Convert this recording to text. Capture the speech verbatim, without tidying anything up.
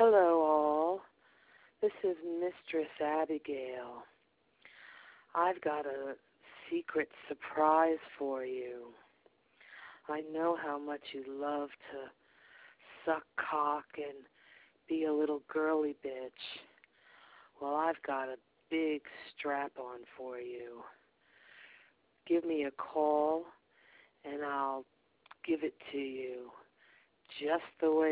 Hello, all. This is Mistress Abigail. I've got a secret surprise for you. I know how much you love to suck cock and be a little girly bitch. Well, I've got a big strap-on for you. Give me a call, and I'll give it to you just the way